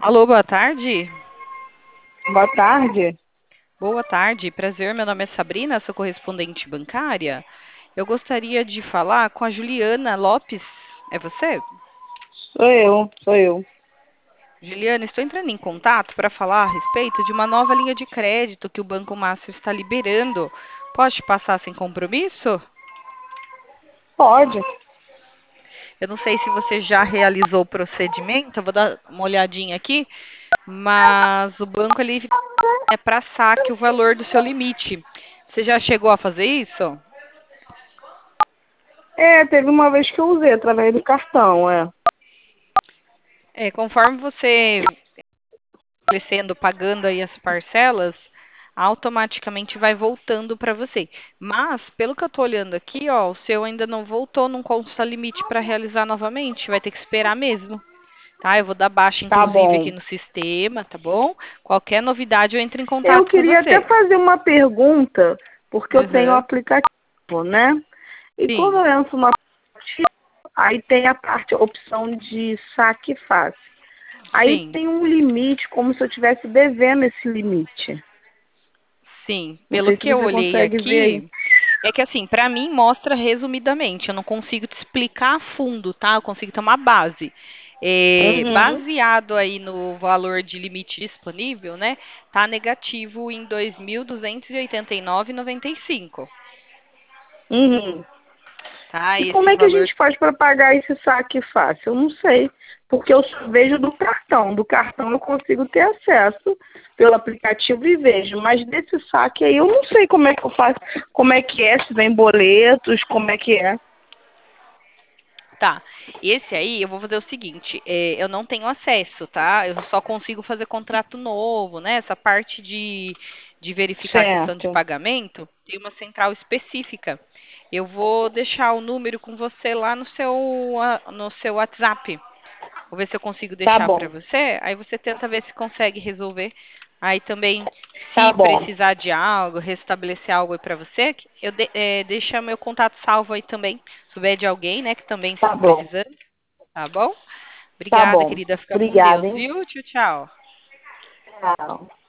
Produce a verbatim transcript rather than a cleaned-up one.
Alô, boa tarde. Boa tarde. Boa tarde, prazer. Meu nome é Sabrina, sou correspondente bancária. Eu gostaria de falar com a Juliana Lopes. É você? Sou eu, sou eu. Juliana, estou entrando em contato para falar a respeito de uma nova linha de crédito que o Banco Master está liberando. Pode passar sem compromisso? Pode. Eu não sei se você já realizou o procedimento, eu vou dar uma olhadinha aqui, mas o banco ele é para saque o valor do seu limite. Você já chegou a fazer isso? É, teve uma vez que eu usei através do cartão, é. É, conforme você crescendo, pagando aí as parcelas, automaticamente vai voltando para você. Mas, pelo que eu tô olhando aqui, ó, o seu ainda não voltou, não consta limite para realizar novamente, vai ter que esperar mesmo, tá? Eu vou dar baixa, Tá inclusive, aqui bom. no sistema, tá bom? Qualquer novidade eu entro em Eu contato com queria até você. fazer uma pergunta, porque eu tenho o Uhum. aplicativo, né? E quando Sim, eu entro no aplicativo, aí tem a parte, a opção de saque fácil. Aí sim. tem um limite, como se eu estivesse devendo esse limite. Sim, Não pelo sei se que eu você olhei consegue ver aí. aqui, é que assim, para mim mostra resumidamente, eu não consigo te explicar a fundo, tá? Eu consigo ter uma base. É, Uhum, baseado aí no valor de limite disponível, né? Tá negativo em dois mil duzentos e oitenta e nove e noventa e cinco, uhum. tá? E como Esse é que a valor. gente faz para pagar esse saque fácil? Eu não sei, porque eu só vejo do cartão. Do cartão eu consigo ter acesso pelo aplicativo e vejo, mas desse saque aí eu não sei como é que eu faço, como é que é, se vem boletos, como é que é. Tá. Esse aí eu vou fazer o seguinte, é, eu não tenho acesso, tá? Eu só consigo fazer contrato novo, né? Essa parte de, de verificar a questão de Certo. pagamento tem uma central específica. Eu vou deixar o número com você lá no seu, ah, no seu WhatsApp. Vou ver se eu consigo Tá deixar para bom, você. Aí você tenta ver se consegue resolver. Aí também, tá se bom, precisar de algo, restabelecer algo aí para você, eu de, é, deixa meu contato salvo aí também. Se souber de alguém, né, que também tá esteja bom, precisando, tá bom? tá Obrigada, bom. querida. Fica com Obrigada, Deus, hein? viu? Tchau, tchau. Tchau.